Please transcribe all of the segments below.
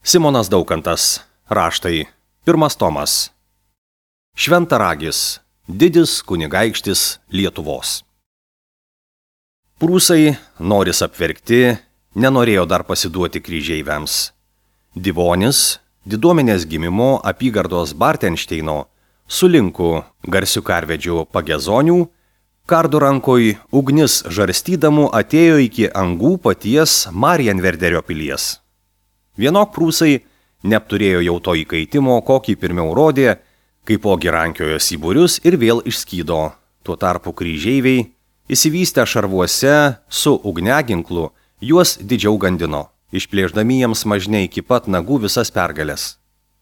Simonas Daukantas. Raštai. 1 tomas. Šventaragis. Didis kunigaikštis Lietuvos. Prūsai, noris apverkti, nenorėjo dar pasiduoti kryžeiviams. Divonis, diduomenės gimimo apygardos Bartenšteino, su linku garsiu karvedžiu Pagezonių, kardu rankoj ugnis žarstydamų atėjo iki angų paties Marienwerderio pilies. Vienok prūsai neapturėjo jau to įkaitimo, kokį pirmiau rodė, kaipogi rankiojosi į būrius ir vėl išskydo. Tuo tarpu kryžeiviai, įsivystę šarvuose su ugniaginklu, juos didžiau gandino, išplėždami jiems mažne iki pat nagų visas pergalės.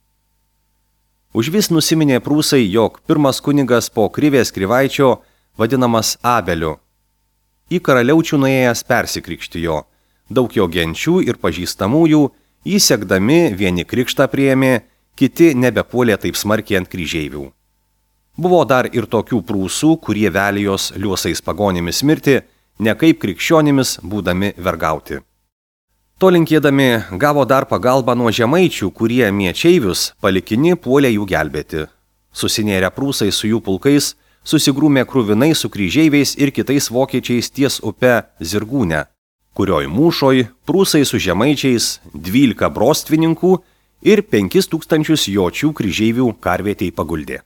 Užvis nusiminė prūsai, jog pirmas kunigas po Krivės Krivaičio vadinamas Abeliu. Į karaliaučių nuėjęs persikrikštijo, daug jo genčių ir pažįstamųjų, jį sekdami vieni krikštą priėmė, kiti nebepuolė taip smarkiai ant kryžeivių. Buvo dar ir tokių prūsų, kurie velijos liuosais pagonimis mirti, ne kaip krikščionimis būdami vergauti. To linkėdami gavo dar pagalbą nuo žemaičių, kurie miečeivius palikini puolė jų gelbėti. Susinėrę prūsai su jų pulkais susigrūmė kruvinai su kryžeiviais ir kitais vokiečiais ties upe Zirgūne, kurioj mūšoj prūsai su žemaičiais 12 brostvininkų ir 5000 jočių kryžeivių karvietei paguldė.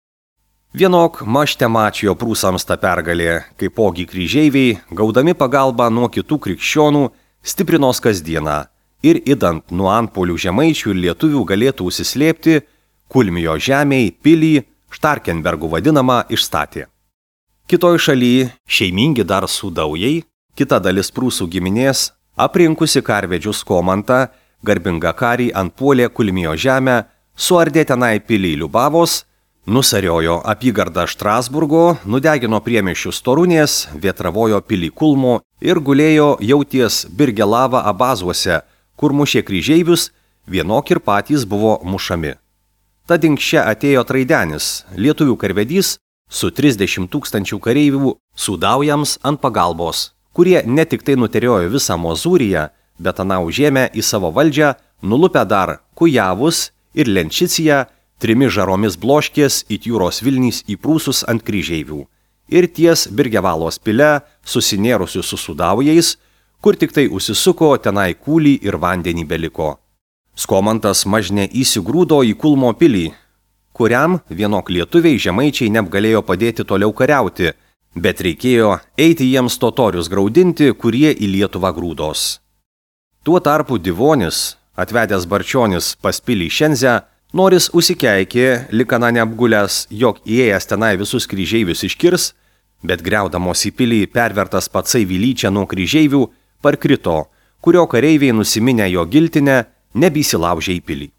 Vienok maštemačijo prūsams ta pergalė, kaipogi kryžeiviai, gaudami pagalbą nuo kitų krikščionų, stiprinos kasdieną ir idant nuo antpolių žemaičių ir lietuvių galėtų užsislėpti, Kulmijo žemėj pilį, Štarkenbergų vadinamą, išstatė. Kitoj šaly šeimingi dar Sudaujai, kita dalis prūsų giminės, aprinkusi karvedžių Skomantą, garbingą karį antpuolė Kulmijo žemę, suardė tenai pilį Liubavos, nusariojo apygardą Štrasburgo, nudegino priemiesčių Storunės, vėtravojo pilį Kulmo ir gulėjo jau ties Birgelava abazuose, kur mušė kryžeivius, vienok ir patys buvo mušami. Tad inkščia atėjo Traidenis, lietuvių karvedys, su 30 000 kareivių Sudaujams ant pagalbos, kurie ne tik tai nuteriojo visą Mozūriją, bet aną užėmė į savo valdžią, nulupę dar Kujavus ir Lenčiciją, 3 žaromis bloškės it jūros Vilnys į prūsus ant kryžeivių ir ties Birgevalos pile susinėrusių su Sudaujais, kur tik tai užsisuko, tenai kūlį ir vandenį beliko. Skomantas mažne įsigrūdo į Kulmo pilį, kuriam vienok lietuviai žemaičiai neapgalėjo padėti toliau kariauti, bet reikėjo eiti jiems totorius graudinti, kurie į Lietuvą grūdos. Tuo tarpu Divonis, atvedęs Barčionis pas pilį Šenzę, noris užsikeikė, likana neapgulęs, jog įėjęs tenai visus kryžeivius iškirs, bet griaudamos į pilį pervertas patsai Vilyčia nuo kryžeivių, parkrito, kurio kareiviai nusiminę jo giltinę, nebeįsilaužė į pilį.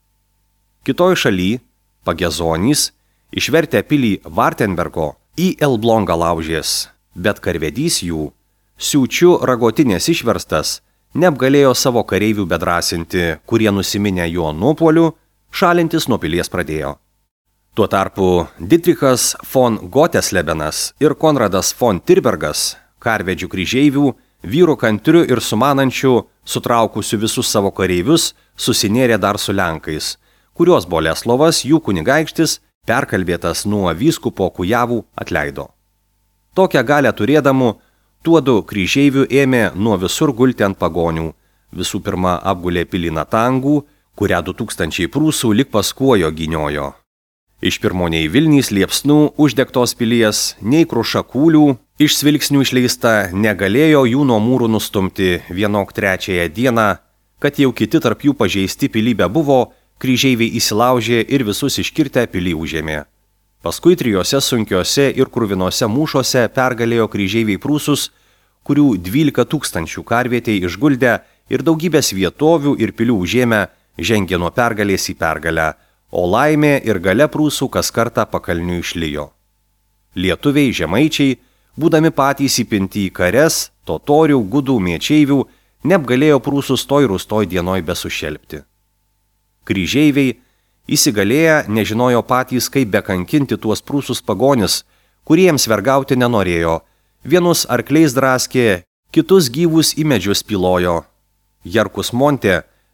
Kitoj šaly, Pagezonys, išvertė pilį Vartenbergo, į Elblongą laužės, bet karvedys jų, siūčių ragotinės išverstas, neapgalėjo savo kareivių bedrasinti, kurie nusiminę jo nuopuoliu, šalintis nuo pilies pradėjo. Tuo tarpu Dietrichas von Goteslebenas ir Konradas von Tirbergas, karvedžių kryžeivių, vyrų kantrių ir sumanančių, sutraukusių visus savo kareivius, susinėrė dar su Lenkais, kurios Boleslovas, jų kunigaikštis, perkalbėtas nuo vyskupo Kujavų, atleido. Tokią galę turėdamų, tuodu kryžeivių ėmė nuo visur gulti ant pagonių. Visų pirma apgulė pilį Natangų, kurią 2000 prūsų lik paskuojo gyniojo. Iš pirmo nei Vilnys liepsnų uždegtos pilies, nei Krušakūlių, iš svilksnių išleista negalėjo jų nuo mūrų nustumti vienok 3 dieną, kad jau kiti tarp jų pažeisti pilybę buvo, kryžeiviai įsilaužė ir visus iškirtę pilį užėmė. Paskui 3 sunkiose ir kruvinose mūšose pergalėjo kryžeiviai prūsus, kurių 12 000 karvietei išguldė ir daugybės vietovių ir pilių užėmę, žengė nuo pergalės į pergalę, o laimė ir gale prūsų kas kartą pakalnių išlijo. Lietuviai, žemaičiai, būdami patys įpinti į kares, totorių, gudų, miečeivių, neapgalėjo prūsus toj rūstoj dienoj besušelpti. Kryžeiviai, įsigalėję, nežinojo patys, kaip bekankinti tuos prūsus pagonis, kuriems vergauti nenorėjo, vienus arkliais draskė, kitus gyvus į medžius pilojo. Jarkus Montė,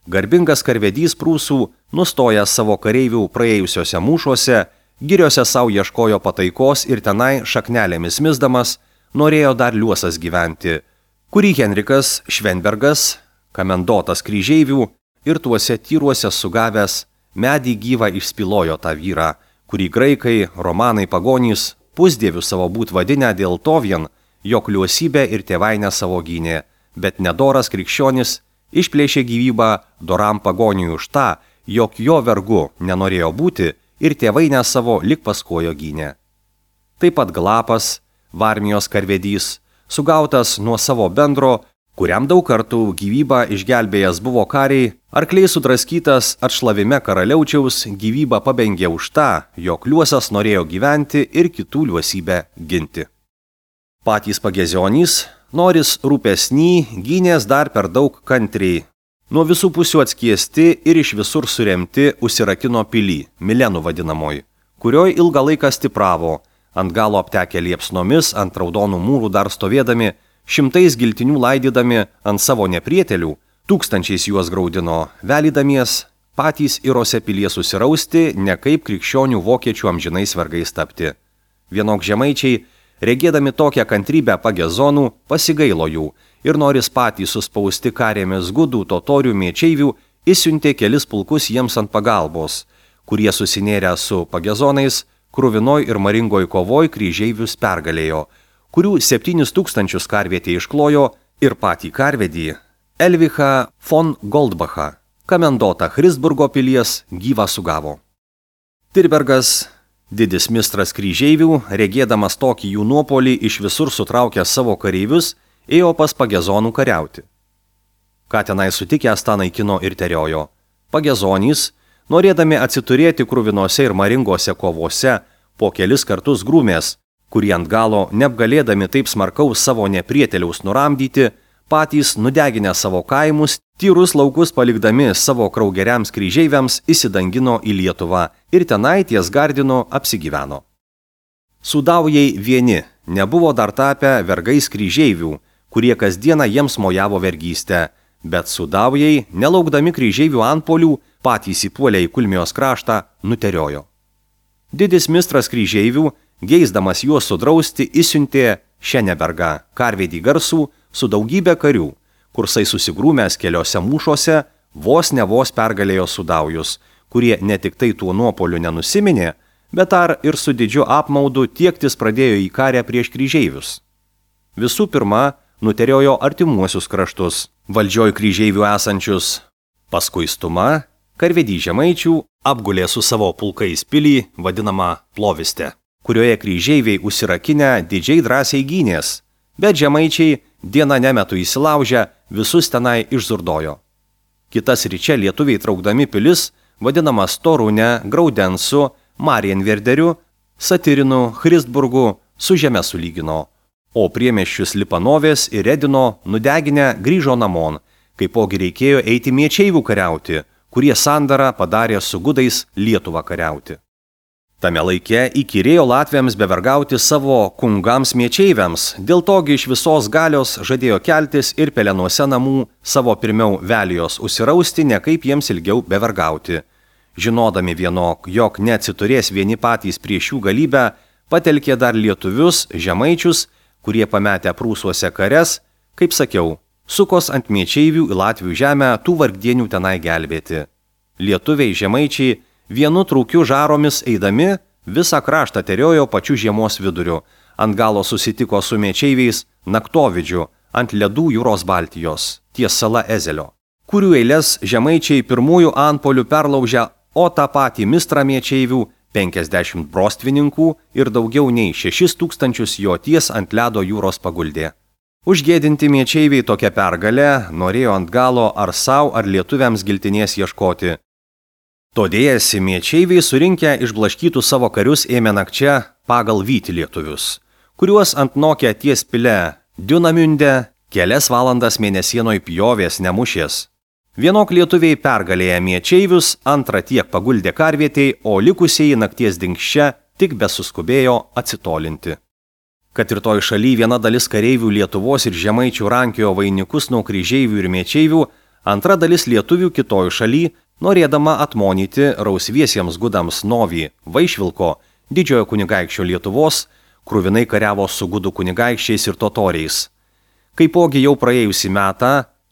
Garbingas karvedys prūsų, nustojęs savo kareivių praėjusiuose mūšuose, giriose savo ieškojo pataikos ir tenai šaknelėmis misdamas, norėjo dar liuosas gyventi, kurį Henrikas Švenbergas, kamendotas kryžeivių, ir tuose tyruose sugavęs, medį gyvą išspilojo tą vyrą, kurį graikai, romanai, pagonys, pusdievių savo būt vadinę dėl to vien, jog liuosybę ir tėvainę savo gynė, bet nedoras krikščionis išplėšė gyvybą doram pagoniui už tą, jog jo vergu nenorėjo būti ir tėvainę savo lik paskojo gynė. Taip pat Glapas, Varmijos karvedys, sugautas nuo savo bendro, kuriam daug kartų gyvybą išgelbėjęs buvo kariai, arkliai sudraskytas atšlavime karaliaučiaus gyvybą pabengė už tą, jog liuosas norėjo gyventi ir kitų liuosybę ginti. Patys pagezionys, noris rūpesnį, gynės dar per daug kantriai. Nuo visų pusių atskiesti ir iš visur suremti užsirakino pilį, Milenų vadinamoji, kurioj ilgą laiką stipravo, ant galo aptekę liepsnomis, ant raudonų mūrų dar stovėdami, šimtais giltinių laidydami ant savo neprietelių, tūkstančiais juos graudino, velydamies, patys Irose pilies susirausti, ne kaip krikščionių vokiečių amžinais vergais tapti. Vienok žemaičiai, regėdami tokią kantrybę pagezonų, pasigailo jų ir noris patys suspausti karėmis gudų totorių mėčeivių, išsiuntė kelis pulkus jiems ant pagalbos, kurie susinėrę su pagezonais, kruvinoj ir maringoj kovoj kryžeivius pergalėjo, kurių 7000 karvietė išklojo ir patį karvedį Elvichą von Goldbachą, kamendotą Christburgo pilies, gyvą sugavo. Tirbergas, didis mistras kryžeivių, regėdamas tokį jų nuopolį iš visur sutraukęs savo kareivius, ėjo pas pagezonų kariauti. Ką tenai sutikęs tą naikino ir teriojo. Pagezonys, norėdami atsiturėti kruvinose ir maringose kovose, po kelis kartus grūmės, kurie ant galo, neapgalėdami taip smarkaus savo neprieteliaus nuramdyti, patys nudeginę savo kaimus, tyrus laukus palikdami savo kraugeriams kryžeiviams, įsidangino į Lietuvą ir tenai ties Gardino apsigyveno. Sudaujai vieni nebuvo dar tapę vergais kryžeivių, kurie kasdieną jiems mojavo vergystę, bet sudaujai, nelaukdami kryžeivių antpolių, patys įpuolę į Kulmijos kraštą, nuteriojo. Didis mistras kryžeivių, geisdamas juos sudrausti, išsiuntė Šenebergą, karvedį garsų, su daugybė karių, kursai susigrūmęs keliose mūšuose, vos ne vos pergalėjo sudaujus, kurie ne tik tai tuo nuopoliu nenusiminė, bet ar ir su didžiu apmaudu tiektis pradėjo į karę prieš kryžeivius. Visų pirma, nuteriojo artimuosius kraštus, valdžioj kryžeivių esančius, paskui Stuma, karvedį žemaičių, apgulė su savo pulkais pilį, vadinamą Ploviste, kurioje kryžeiviai užsirakinę didžiai drąsiai gynės, bet žemaičiai dieną nemetu įsilaužę visus tenai išzurdojo. Kitas ryčia lietuviai traukdami pilis, vadinamas Torūne, Graudensu, Marienverderiu, Satyrinu, Christburgu, su žeme sulygino, o priemiesčius Lipanovės ir Redino nudeginę grįžo namon, kaipogi reikėjo eiti mėčeivių kariauti, kurie sandarą padarė su gudais Lietuvą kariauti. Tame laike įkyrėjo latviams bevergauti savo kungams mėčeiviams, dėl togi iš visos galios žadėjo keltis ir pelenuose namų savo pirmiau velijos užsirausti, ne kaip jiems ilgiau bevergauti. Žinodami vienok, jog neatsiturės vieni patys prieš jų galybę, patelkė dar lietuvius, žemaičius, kurie pametę prūsuose kares, kaip sakiau, sukos ant mėčeivių į Latvių žemę tų vargdienių tenai gelbėti. Lietuviai žemaičiai vienu trūkiu žaromis eidami visą kraštą teriojo pačiu žiemos viduriu, ant galo susitiko su mėčeiviais Naktovidžiu ant ledų jūros Baltijos, ties sala Ezelio, kurių eilės žemaičiai pirmųjų antpolių perlaužę, o tą patį mistrą mėčeivių 50 brostvininkų ir daugiau nei 6000 jo ties ant ledo jūros paguldė. Užgėdinti mėčeiviai tokią pergalę norėjo ant galo ar sau ar lietuviams giltinės ieškoti. Todėjasi mėčeiviai surinkę išblaškytų savo karius ėmė nakčia pagal vyti lietuvius, kuriuos ant nokę ties pile Dunamünde kelias valandas mėnesienoj pjovės nemušės. Vienok lietuviai pergalėję mėčeivius, antrą tiek paguldė karvietei, o likusieji nakties dingščia tik besuskubėjo atsitolinti. Kad ir toj šaly viena dalis kareivių Lietuvos ir žemaičių rankiojo vainikus nuo kryžeivių ir mėčeivių, Antra dalis lietuvių kitoj šaly, norėdama atmonyti rausviesiems gudams Novį Vaišvilko, didžiojo kunigaikščio Lietuvos, kruvinai kariavo su gudų kunigaikščiais ir totoriais. Kaipogi jau praėjusį metą,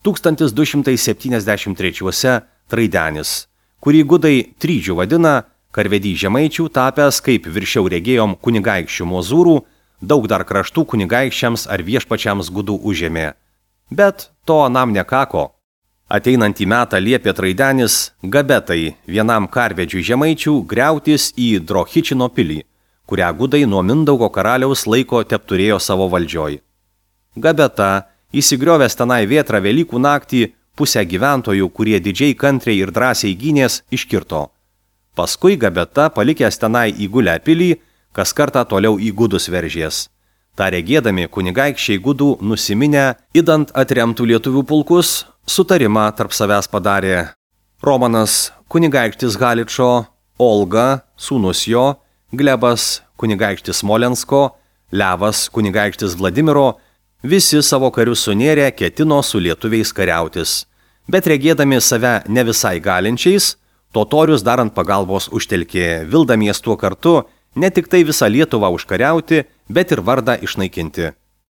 1273 Traidenis, kurį gudai Trydžių vadina, karvedį žemaičių tapęs kaip viršiau regėjom kunigaikščių mozūrų, daug dar kraštų kunigaikščiams ar viešpačiams gudų užėmė. Bet to anam nekako. Ateinantį metą liepė Traidenis Gabetai, vienam karvedžiui žemaičių, griautis į Drohičino pilį, kurią gudai nuo Mindaugo karaliaus laiko tepturėjo savo valdžioj. Gabeta, įsigriovęs tenai vėtrą Velykų naktį, pusę gyventojų, kurie didžiai kantriai ir drąsiai gynės, iškirto. Paskui Gabeta, palikęs tenai įgulę pilį, kas kartą toliau į gudus veržės. Ta regėdami kunigaikščiai gudų nusiminę, idant atremtų lietuvių pulkus, sutarimą tarp savęs padarė Romanas kunigaikštis Haličo, Olga, sūnus jo, Glebas kunigaikštis Smolensko, Levas kunigaikštis Vladimiro, visi savo karius sunėrė ketino su lietuviais kariautis. Bet regėdami save ne visai galinčiais, totorius darant pagalbos užtelkė, vildamies tuo kartu ne tik tai visą Lietuvą užkariauti, bet ir vardą išnaikinti.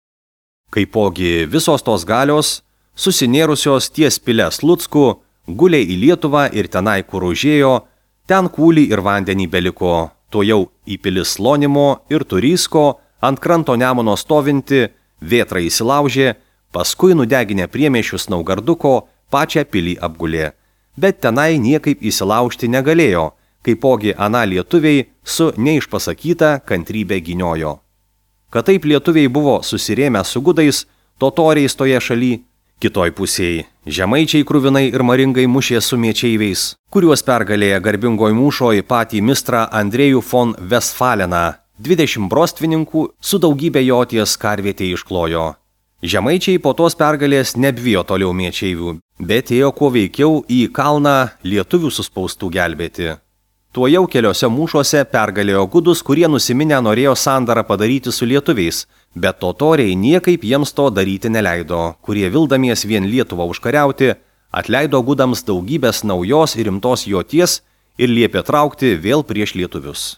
Kaipogi visos tos galios, susinėrusios ties Pile Sluckų, gulė į Lietuvą ir tenai, kur užėjo, ten kūlį ir vandenį beliko, to jau į pilis Slonimo ir Turysko, ant kranto Nemuno stovinti, vėtra įsilaužė, paskui nudeginę priemiesčius Naugarduko, pačią pilį apgulė. Bet tenai niekaip įsilaužti negalėjo, kaipogi ana lietuviai su neišpasakyta kantrybė gyniojo. Kad taip lietuviai buvo susirėmę su gudais, totoriais toje šaly, kitoj pusėje žemaičiai kruvinai ir maringai mušė su miečeiviais, kuriuos pergalėję garbingoj mūšoj patį mistrą Andrėjų von Westfaleną, 20 brostvininkų su daugybė joties karvietėje išklojo. Žemaičiai po tos pergalės nebijo toliau miečeivių, bet ėjo kuo veikiau į kalną lietuvių suspaustų gelbėti. Tuo jau keliose mūšuose pergalėjo gudus, kurie nusiminę norėjo sandarą padaryti su lietuviais, bet totoriai niekaip jiems to daryti neleido, kurie vildamies vien Lietuvą užkariauti, atleido gudams daugybės naujos ir rimtos joties ir liepė traukti vėl prieš lietuvius.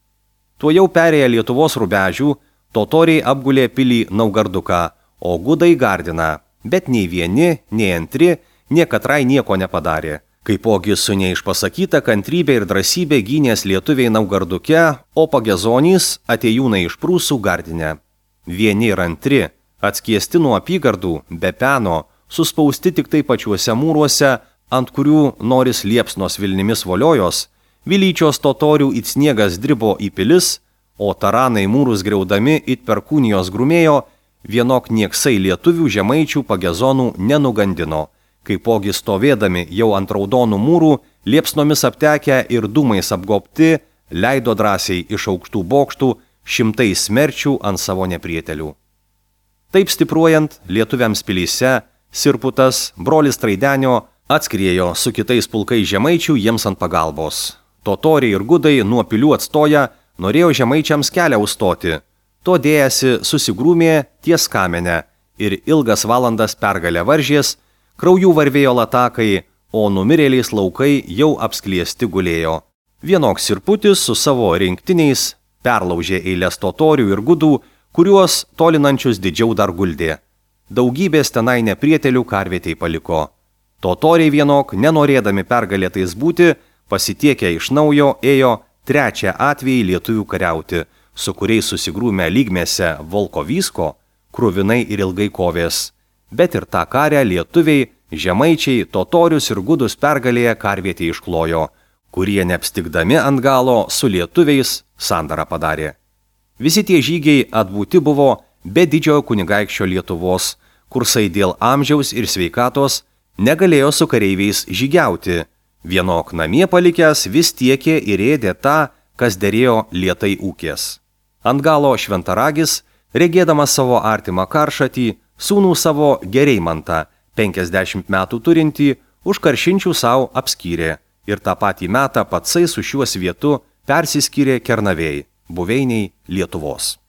Tuo jau perėję Lietuvos rubežių, totoriai apgulė pilį Naugarduką, o gudai gardina, bet nei vieni, nei antri, niekatrai nieko nepadarė. Kaipogi su neišpasakyta kantrybė ir drąsybė gynės lietuviai Naugarduke, o pagezonys atėjūnai iš Prūsų gardinę. Vieni ir antri, atskiesti nuo apygardų, be peno, suspausti tik tai pačiuose mūruose, ant kurių noris liepsnos vilnimis voliojos, Vilyčios totorių it sniegas dribo į pilis, o taranai mūrus griaudami it perkūnijos grumėjo, vienok nieksai lietuvių žemaičių pagezonų nenugandino. Kaipogi stovėdami jau ant raudonų mūrų, liepsnomis aptekę ir dūmais apgobti, leido drąsiai iš aukštų bokštų šimtai smerčių ant savo neprietelių. Taip stipruojant, lietuviams pilyse, Sirputas, brolis Traidenio, atskriejo su kitais pulkais žemaičių jiems ant pagalbos. Totoriai ir gudai nuo pilių atstoja, norėjo žemaičiams kelią užstoti. To dėjasi susigrūmė ties kamenę ir ilgas valandas pergalę varžės, kraujų varvėjo latakai, o numirėliais laukai jau apskliesti gulėjo. Vienoks Sirputis su savo rinktiniais perlaužė eilės totorių ir gudų, kuriuos tolinančius didžiau dar guldė. Daugybės tenai neprietelių karvietei paliko. Totoriai vienok, nenorėdami pergalėtais būti, pasitiekę iš naujo ėjo trečią atvejį lietuvių kariauti, su kuriais susigrūmę lygmėse Volkovysko, kruvinai ir ilgai kovės. Bet ir tą karę lietuviai, žemaičiai, totorius ir gudus pergalėje karvietė išklojo, kurie neapstikdami ant galo su lietuviais sandarą padarė. Visi tie žygiai atbūti buvo be didžiojo kunigaikščio Lietuvos, kursai dėl amžiaus ir sveikatos negalėjo su kareiviais žygiauti. Vienok namie palikęs vis tiekė ir ėdė tą, kas derėjo lietai ūkės. Ant galo šventaragis, regėdamas savo artimą karšatį, sūnų savo Gereimantą, 50 metų turintį, už karšinčių savo apskyrė ir tą patį metą patsai su šiuo svietu persiskyrė Kernavėj, buveiniai Lietuvos.